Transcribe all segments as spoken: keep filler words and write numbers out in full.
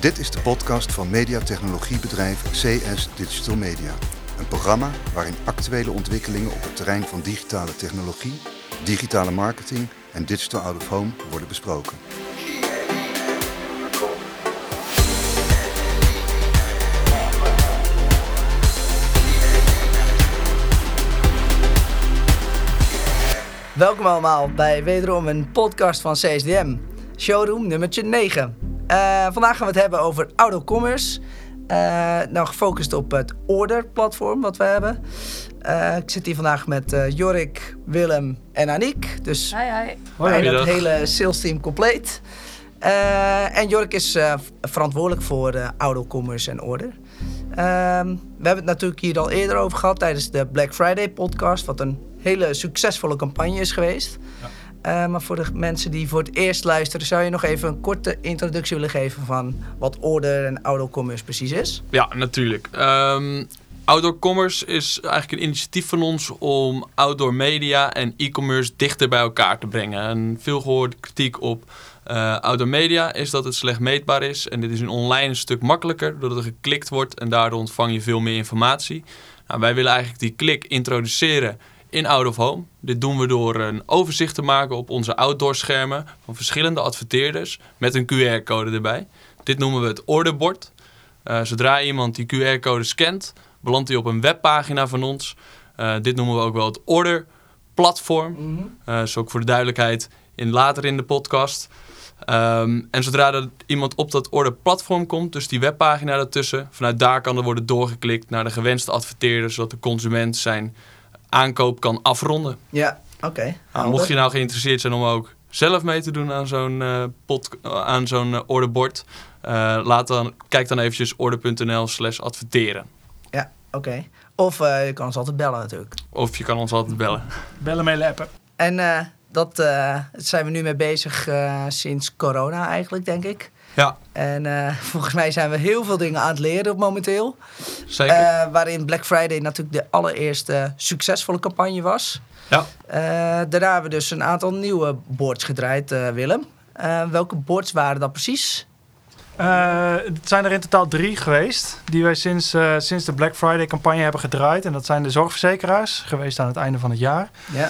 Dit is de podcast van mediatechnologiebedrijf C S Digital Media. Een programma waarin actuele ontwikkelingen op het terrein van digitale technologie, digitale marketing en digital out of home worden besproken. Welkom allemaal bij wederom een podcast van C S D M, showroom nummertje negen. Uh, vandaag gaan we het hebben over AutoCommerce. Uh, nou, gefocust op het order-platform wat we hebben. Uh, ik zit hier vandaag met uh, Jorik, Willem en Aniek. Dus hi, hi. bij het hele sales team compleet. Uh, en Jorik is uh, verantwoordelijk voor uh, AutoCommerce en order. Uh, we hebben het natuurlijk hier al eerder over gehad tijdens de Black Friday podcast, wat een hele succesvolle campagne is geweest. Ja. Uh, maar voor de mensen die voor het eerst luisteren, zou je nog even een korte introductie willen geven van wat order en AutoCommerce precies is? Ja, natuurlijk. Um, AutoCommerce is eigenlijk een initiatief van ons om outdoor media en e-commerce dichter bij elkaar te brengen. En veel gehoorde kritiek op uh, outdoor media is dat het slecht meetbaar is. En dit is een online een stuk makkelijker, doordat er geklikt wordt en daardoor ontvang je veel meer informatie. Nou, wij willen eigenlijk die klik introduceren in out of home. Dit doen we door een overzicht te maken op onze outdoor schermen van verschillende adverteerders met een Q R-code erbij. Dit noemen we het orderbord. Uh, zodra iemand die Q R-code scant, belandt hij op een webpagina van ons. Uh, dit noemen we ook wel het orderplatform. Mm-hmm. Uh, dat is ook voor de duidelijkheid in later in de podcast. Um, en zodra er iemand op dat orderplatform komt, dus die webpagina ertussen, vanuit daar kan er worden doorgeklikt naar de gewenste adverteerder, zodat de consument zijn aankoop kan afronden. Ja, oké. Okay. Nou, mocht je nou geïnteresseerd zijn om ook zelf mee te doen aan zo'n, uh, pod, uh, aan zo'n uh, orderbord, uh, laat dan, kijk dan eventjes order.nl slash adverteren. Ja, oké. Okay. Of uh, je kan ons altijd bellen natuurlijk. Of je kan ons altijd bellen. Bellen, mailen, appen. En uh, dat uh, zijn we nu mee bezig uh, sinds corona eigenlijk, denk ik. Ja. En uh, volgens mij zijn we heel veel dingen aan het leren momenteel. Zeker. Uh, waarin Black Friday natuurlijk de allereerste succesvolle campagne was. Ja. Uh, daarna hebben we dus een aantal nieuwe boards gedraaid, uh, Willem. Uh, welke boards waren dat precies? Uh, het zijn er in totaal drie geweest, die wij sinds, uh, sinds de Black Friday campagne hebben gedraaid. En dat zijn de zorgverzekeraars, geweest aan het einde van het jaar. Ja.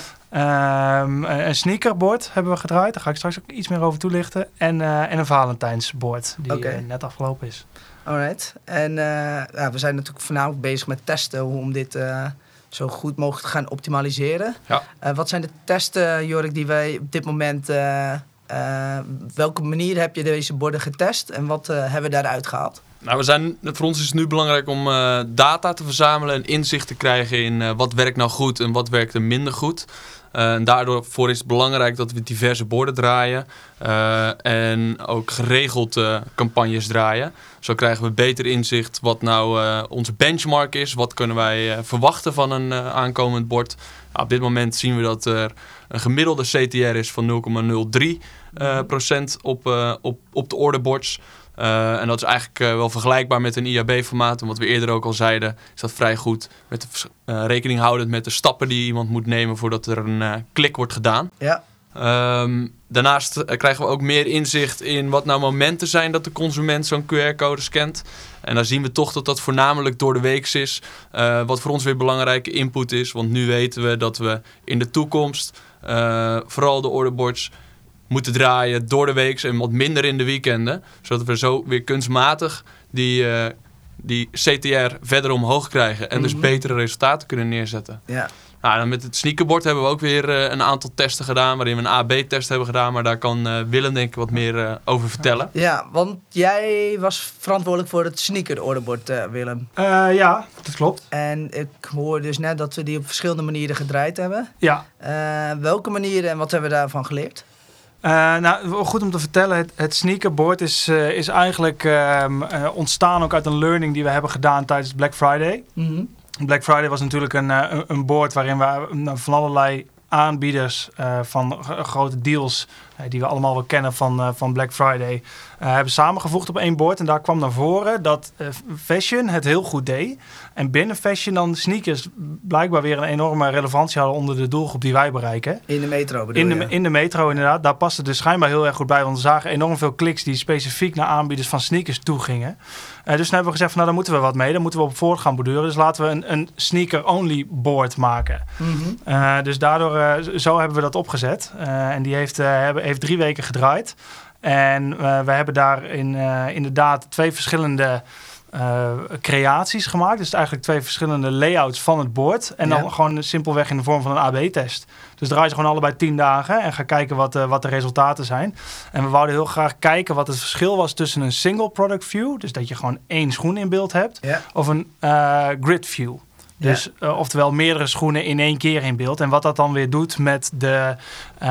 Um, een sneakerboard hebben we gedraaid, daar ga ik straks ook iets meer over toelichten. En, uh, en een Valentijnsboard, die okay. uh, net afgelopen is. Alright. En uh, ja, we zijn natuurlijk voornamelijk bezig met testen om dit uh, zo goed mogelijk te gaan optimaliseren. Ja. Uh, wat zijn de testen, Jorik, die wij op dit moment... Uh, uh, welke manier heb je deze borden getest en wat uh, hebben we daaruit gehaald? Nou, we zijn, voor ons is het nu belangrijk om uh, data te verzamelen en inzicht te krijgen in uh, wat werkt nou goed en wat werkt er minder goed. Uh, en daardoor voor is het belangrijk dat we diverse borden draaien uh, en ook geregeld uh, campagnes draaien. Zo krijgen we beter inzicht wat nou uh, onze benchmark is. Wat kunnen wij uh, verwachten van een uh, aankomend bord. Nou, op dit moment zien we dat er een gemiddelde C T R is van nul komma nul drie uh, procent op, uh, op, op de orderboards. Uh, en dat is eigenlijk uh, wel vergelijkbaar met een I A B-formaat. En wat we eerder ook al zeiden, is dat vrij goed met de, uh, rekening houdend met de stappen die iemand moet nemen voordat er een uh, klik wordt gedaan. Ja. Um, daarnaast uh, krijgen we ook meer inzicht in wat nou momenten zijn dat de consument zo'n Q R-code scant. En dan zien we toch dat dat voornamelijk door de weeks is. Uh, wat voor ons weer belangrijke input is. Want nu weten we dat we in de toekomst uh, vooral de orderboards moeten draaien door de week en wat minder in de weekenden. Zodat we zo weer kunstmatig die, uh, die C T R verder omhoog krijgen. En mm-hmm. dus betere resultaten kunnen neerzetten. Ja. Nou, dan met het sneakerbord hebben we ook weer uh, een aantal testen gedaan. Waarin we een A B test hebben gedaan. Maar daar kan uh, Willem denk ik wat meer uh, over vertellen. Ja, want jij was verantwoordelijk voor het sneaker orderbord, uh, Willem. Uh, ja, dat klopt. En ik hoorde dus net dat we die op verschillende manieren gedraaid hebben. Ja. Uh, welke manieren en wat hebben we daarvan geleerd? Uh, nou, goed om te vertellen, het, het sneakerboard is, uh, is eigenlijk uh, uh, ontstaan ook uit een learning die we hebben gedaan tijdens Black Friday. Mm-hmm. Black Friday was natuurlijk een, uh, een board waarin we uh, van allerlei aanbieders uh, van g- grote deals, uh, die we allemaal wel kennen van, uh, van Black Friday, uh, hebben samengevoegd op één bord. En daar kwam naar voren dat uh, fashion het heel goed deed. En binnen fashion dan sneakers blijkbaar weer een enorme relevantie hadden onder de doelgroep die wij bereiken. In de metro bedoel In de, je? in de metro inderdaad. Daar paste dus schijnbaar heel erg goed bij. Want we zagen enorm veel kliks die specifiek naar aanbieders van sneakers toe gingen. Uh, dus toen hebben we gezegd van nou, daar moeten we wat mee. Daar moeten we op voort gaan borduren. Dus laten we een, een sneaker-only board maken. Mm-hmm. Uh, dus daardoor, uh, zo hebben we dat opgezet. Uh, en die heeft, uh, hebben, heeft drie weken gedraaid. En uh, we hebben daarin uh, inderdaad twee verschillende uh, creaties gemaakt. Dus eigenlijk twee verschillende layouts van het bord. En dan Ja. gewoon simpelweg in de vorm van een A B-test. Dus draai ze gewoon allebei tien dagen en ga kijken wat, uh, wat de resultaten zijn. En we wouden heel graag kijken wat het verschil was tussen een single product view. Dus dat je gewoon één schoen in beeld hebt. Ja. Of een uh, grid view. Dus ja. uh, oftewel meerdere schoenen in één keer in beeld. En wat dat dan weer doet met, de, uh,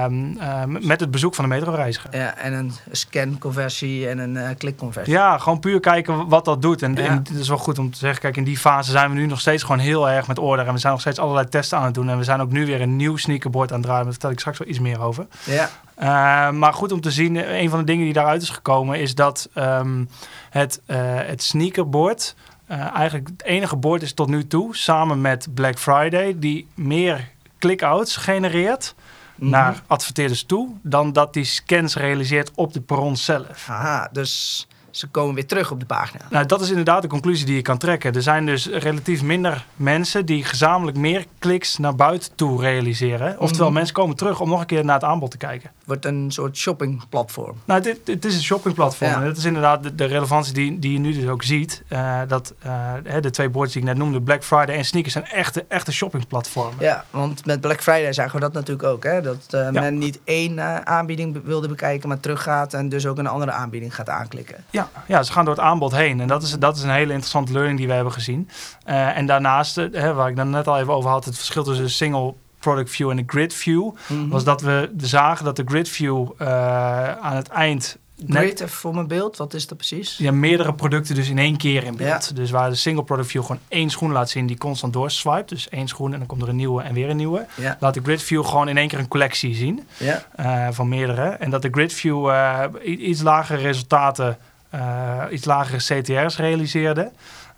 uh, met het bezoek van de metroreiziger. Ja, en een scan-conversie en een uh, klikconversie. Ja, gewoon puur kijken wat dat doet. En, Ja. en het is wel goed om te zeggen, kijk, in die fase zijn we nu nog steeds gewoon heel erg met order. En we zijn nog steeds allerlei testen aan het doen. En we zijn ook nu weer een nieuw sneakerboard aan het draaien. Daar vertel ik straks wel iets meer over. Ja. Uh, maar goed om te zien, een van de dingen die daaruit is gekomen is dat um, het, uh, het sneakerboard uh, eigenlijk het enige board is tot nu toe, samen met Black Friday, die meer click-outs genereert Mm-hmm. naar adverteerders toe, dan dat die scans realiseert op de perron zelf. Aha, dus ze komen weer terug op de pagina. Nou, dat is inderdaad de conclusie die je kan trekken. Er zijn dus relatief minder mensen die gezamenlijk meer kliks naar buiten toe realiseren. Oftewel, Mm-hmm. mensen komen terug om nog een keer naar het aanbod te kijken. Wordt een soort shoppingplatform. Nou, dit, het is een shoppingplatform. Ja. En dat is inderdaad de, de relevantie die, die je nu dus ook ziet. Uh, dat uh, de twee boards die ik net noemde, Black Friday en sneakers, zijn echte, echte shoppingplatformen. Ja, want met Black Friday zagen we dat natuurlijk ook. Hè? Dat uh, Ja. men niet één uh, aanbieding be- wilde bekijken, maar teruggaat en dus ook een andere aanbieding gaat aanklikken. Ja, ja, ze gaan door het aanbod heen. En dat is, dat is een hele interessante learning die we hebben gezien. Uh, en daarnaast, uh, hè, waar ik dan net al even over had, het verschil tussen de single product view en de grid view, Mm-hmm. was dat we zagen dat de grid view uh, aan het eind net, Grid, even voor mijn beeld, wat is dat precies? ja, meerdere producten dus in één keer in beeld. Ja. Dus waar de single product view gewoon één schoen laat zien die constant doorswipe. Dus één schoen en dan komt er een nieuwe en weer een nieuwe. Ja. Laat de grid view gewoon in één keer een collectie zien Ja. uh, van meerdere. En dat de grid view uh, iets lagere resultaten, uh, iets lagere C T R's realiseerde.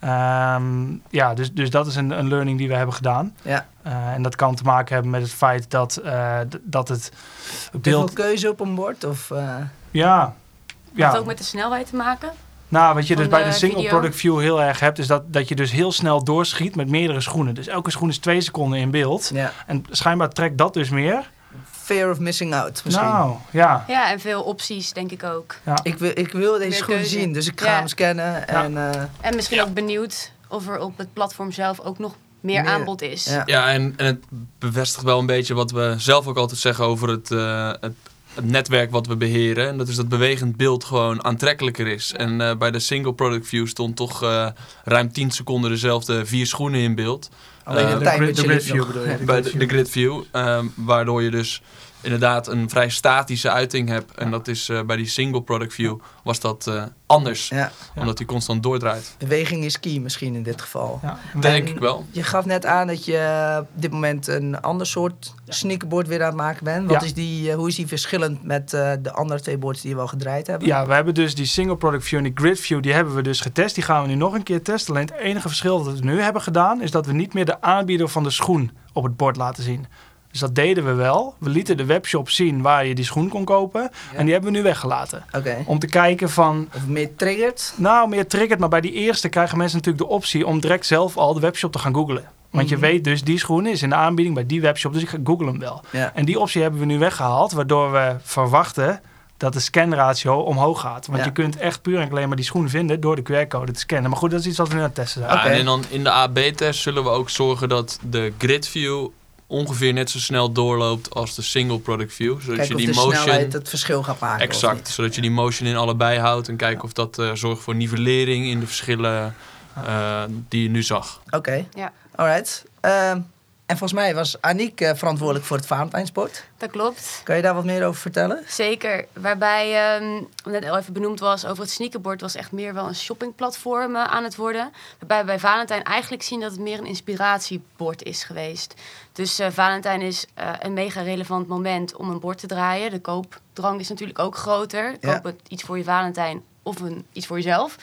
Um, ja, dus, dus dat is een, een learning die we hebben gedaan. Ja. Uh, en dat kan te maken hebben met het feit dat, uh, d- dat het beeld... Te veel keuze op een bord? Of, uh... Ja. Heeft het ja. ook met de snelheid te maken? Nou, wat je dus Van bij de de single video. product view heel erg hebt, is dat, dat je dus heel snel doorschiet met meerdere schoenen. Dus elke schoen is twee seconden in beeld. ja. En schijnbaar trekt dat dus meer. Fear of missing out misschien. Nou, ja. Ja, en veel opties denk ik ook. ja. Ik, wil, ik wil deze Meer schoen keuze. zien, dus ik ga Ja. hem scannen. En, uh, En misschien Ja. ook benieuwd of er op het platform zelf ook nog meer, Meer. aanbod is. ja. Ja, en, en het bevestigt wel een beetje wat we zelf ook altijd zeggen over het, uh, het, het netwerk wat we beheren. En dat is dat bewegend beeld gewoon aantrekkelijker is. En uh, bij de single product view stond toch uh, ruim tien seconden dezelfde vier schoenen in beeld. Alleen Uh, een de time grid- de grid liep view nog. bedoel je? Bij de, de grid view, um, waardoor je dus inderdaad een vrij statische uiting hebt. En dat is uh, bij die single product view was dat uh, anders. Ja. Omdat die constant doordraait. Beweging is key misschien in dit geval. Ja. Denk En ik wel. Je gaf net aan dat je op dit moment een ander soort sneakerboard weer aan het maken bent. Wat Ja. is die, uh, hoe is die verschillend met uh, de andere twee boards die we al gedraaid hebben? Ja, we hebben dus die single product view en die grid view, die hebben we dus getest. Die gaan we nu nog een keer testen. Alleen het enige verschil dat we nu hebben gedaan, is dat we niet meer de aanbieder van de schoen op het bord laten zien. Dus dat deden we wel. We lieten de webshop zien waar je die schoen kon kopen. Ja. En die hebben we nu weggelaten. Oké. Om te kijken van, Of meer triggerd? nou meer triggerd, maar bij die eerste krijgen mensen natuurlijk de optie om direct zelf al de webshop te gaan googlen. Want je Mhm. weet dus, die schoen is in de aanbieding bij die webshop, dus ik ga googlen hem wel. Ja. En die optie hebben we nu weggehaald, waardoor we verwachten dat de scanratio omhoog gaat. Want Ja. je kunt echt puur en alleen maar die schoen vinden door de Q R-code te scannen. Maar goed, dat is iets wat we nu aan het testen zijn. Ja, Oké. en dan in de A B-test zullen we ook zorgen dat de grid view ongeveer net zo snel doorloopt als de single product view. Zodat Kijk je of die de motion... snelheid het verschil gaat maken. of Exact, niet. zodat je die motion in allebei houdt en kijken of dat uh, zorgt voor nivellering in de verschillen uh, die je nu zag. Oké. Ja. Alright. Ehm, En volgens mij was Aniek uh, verantwoordelijk voor het Valentijnsbord. Dat klopt. Kan je daar wat meer over vertellen? Zeker. Waarbij, um, net al even benoemd was over het sneakerbord, was echt meer wel een shoppingplatform uh, aan het worden. Waarbij we bij Valentijn eigenlijk zien dat het meer een inspiratiebord is geweest. Dus uh, Valentijn is uh, een mega relevant moment om een bord te draaien. De koopdrang is natuurlijk ook groter. Ja. Koop het iets voor je Valentijn of een, iets voor jezelf.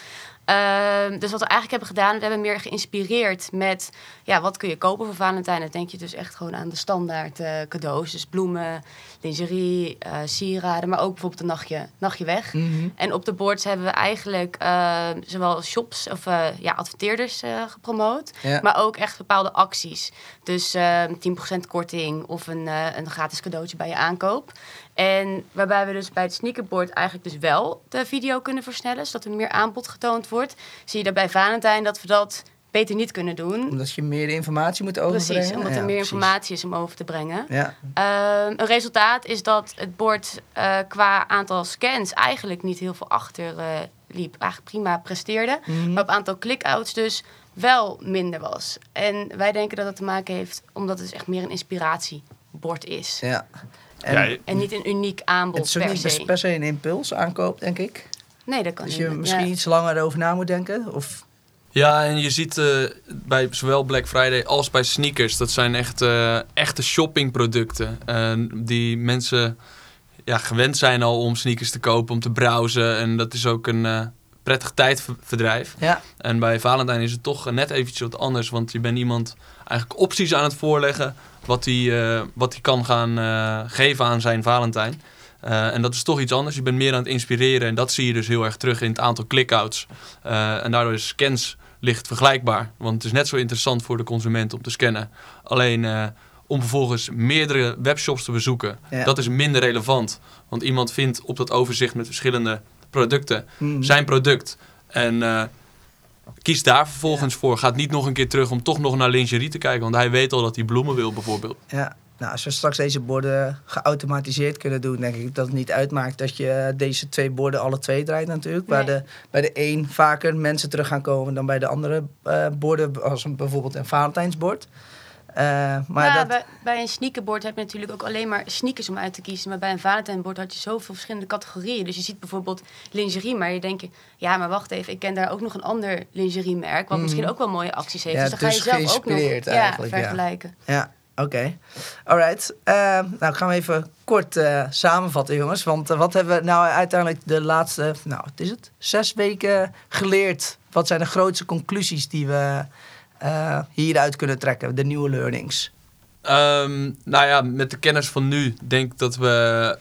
Uh, dus wat we eigenlijk hebben gedaan, we hebben meer geïnspireerd met, ja, wat kun je kopen voor Valentijn? Dan denk je dus echt gewoon aan de standaard uh, cadeaus. Dus bloemen, lingerie, uh, sieraden, maar ook bijvoorbeeld een nachtje, nachtje weg. Mm-hmm. En op de boards hebben we eigenlijk uh, zowel shops of uh, ja, adverteerders uh, gepromoot, Ja. maar ook echt bepaalde acties. Dus uh, tien procent korting of een, uh, een gratis cadeautje bij je aankoop. En waarbij we dus bij het sneakerboard eigenlijk dus wel de video kunnen versnellen, zodat er meer aanbod getoond wordt. Zie je dat bij Valentijn dat we dat beter niet kunnen doen. Omdat je meer informatie moet overbrengen. Precies, omdat er Ja, meer precies. informatie is om over te brengen. Ja. Uh, een resultaat is dat het bord uh, qua aantal scans eigenlijk niet heel veel achter uh, liep. Eigenlijk prima presteerde. Mm-hmm. Maar op aantal click-outs dus wel minder was. En wij denken dat dat te maken heeft omdat het dus echt meer een inspiratiebord is. Ja. En Ja, je- En niet een uniek aanbod het is ook per niet se. per se een impuls aankoop, denk ik. Nee, dat kan Dus niet. je misschien Ja. iets langer over na moet denken. Of... Ja, en je ziet uh, bij zowel Black Friday als bij sneakers, dat zijn echt uh, echte shoppingproducten. Uh, die mensen ja, gewend zijn al om sneakers te kopen, om te browsen. En dat is ook een uh, prettig tijdverdrijf. Ja. En bij Valentijn is het toch net eventjes wat anders, want je bent iemand eigenlijk opties aan het voorleggen wat hij uh, wat hij kan gaan uh, geven aan zijn Valentijn. Uh, en dat is toch iets anders. Je bent meer aan het inspireren en dat zie je dus heel erg terug in het aantal click-outs. Uh, en daardoor is scans licht vergelijkbaar. Want het is net zo interessant voor de consument om te scannen. Alleen uh, om vervolgens meerdere webshops te bezoeken, Ja. dat is minder relevant. Want iemand vindt op dat overzicht met verschillende producten Mm. zijn product. En uh, kiest daar vervolgens voor. Gaat niet nog een keer terug om toch nog naar lingerie te kijken. Want hij weet al dat hij bloemen wil bijvoorbeeld. Ja. Nou, als we straks deze borden geautomatiseerd kunnen doen, denk ik dat het niet uitmaakt dat je deze twee borden alle twee draait natuurlijk. Nee. Waar de, bij de een vaker mensen terug gaan komen dan bij de andere uh, borden, als een, bijvoorbeeld een Valentijnsbord. Uh, maar ja, dat, bij, bij een sneakerbord heb je natuurlijk ook alleen maar sneakers om uit te kiezen. Maar bij een Valentijnbord had je zoveel verschillende categorieën. Dus je ziet bijvoorbeeld lingerie, maar je denkt, ja, maar wacht even, ik ken daar ook nog een ander lingeriemerk, wat Mhm. misschien ook wel mooie acties heeft. Ja, dus dan ga dus je zelf ook nog geïnspireerd ja, eigenlijk, ja. vergelijken. Ja, oké. Okay. Alright. Uh, nou, gaan we even kort uh, samenvatten, jongens. Want uh, wat hebben we nou uiteindelijk de laatste, nou, wat is het? Zes weken geleerd? Wat zijn de grootste conclusies die we uh, hieruit kunnen trekken? De nieuwe learnings. Um, nou ja, met de kennis van nu denk ik dat we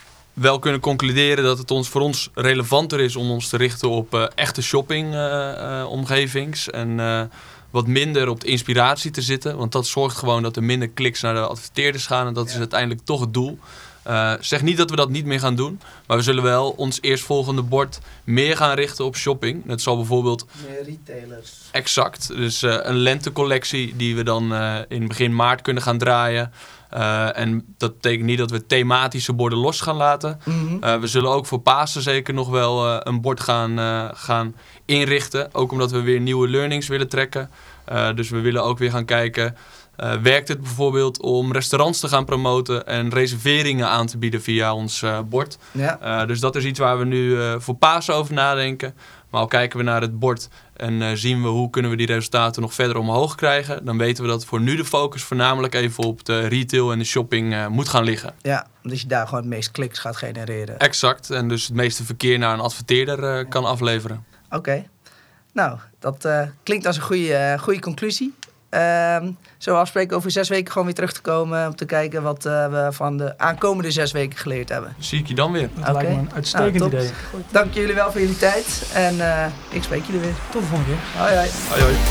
wel kunnen concluderen dat het ons voor ons relevanter is om ons te richten op uh, echte shopping uh, uh, omgevings. En uh, wat minder op de inspiratie te zitten. Want dat zorgt gewoon dat er minder kliks naar de adverteerders gaan. En dat Ja. is uiteindelijk toch het doel. Uh, zeg niet dat we dat niet meer gaan doen. Maar we zullen wel ons eerstvolgende bord meer gaan richten op shopping. Dat zal bijvoorbeeld Meer retailers. exact. Dus uh, een lentecollectie die we dan uh, in begin maart kunnen gaan draaien. Uh, en dat betekent niet dat we thematische borden los gaan laten. Mm-hmm. Uh, we zullen ook voor Pasen zeker nog wel uh, een bord gaan, uh, gaan inrichten. Ook omdat we weer nieuwe learnings willen trekken. Uh, dus we willen ook weer gaan kijken. Uh, werkt het bijvoorbeeld om restaurants te gaan promoten en reserveringen aan te bieden via ons uh, bord. Ja. Uh, dus dat is iets waar we nu uh, voor Pasen over nadenken. Maar al kijken we naar het bord en uh, zien we hoe kunnen we die resultaten nog verder omhoog krijgen. Dan weten we dat voor nu de focus voornamelijk even op de retail en de shopping uh, moet gaan liggen. Ja, omdat je daar gewoon het meest kliks gaat genereren. Exact. En dus het meeste verkeer naar een adverteerder uh, kan afleveren. Oké. Okay. Nou, dat uh, klinkt als een goede, uh, goede conclusie. Um, zo afspreken over zes weken gewoon weer terug te komen om te kijken wat uh, we van de aankomende zes weken geleerd hebben. Zie ik je dan weer. Dat Oké. lijkt me een uitstekend Nou, top. idee. Dank jullie wel voor jullie tijd en uh, ik spreek jullie weer. Tot de volgende keer. Hoi hoi. Hoi hoi.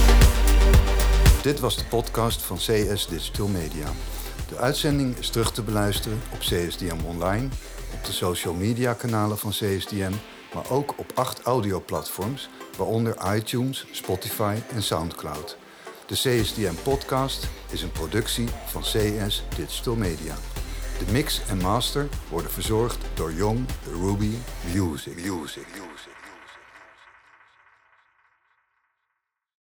Dit was de podcast van C S Digital Media. De uitzending is terug te beluisteren op C S D M Online, op de social media kanalen van C S D M, maar ook op acht audioplatforms, waaronder iTunes, Spotify en Soundcloud. De C S D M podcast is een productie van C S Digital Media. De mix en master worden verzorgd door Young Ruby Music. Music. Music.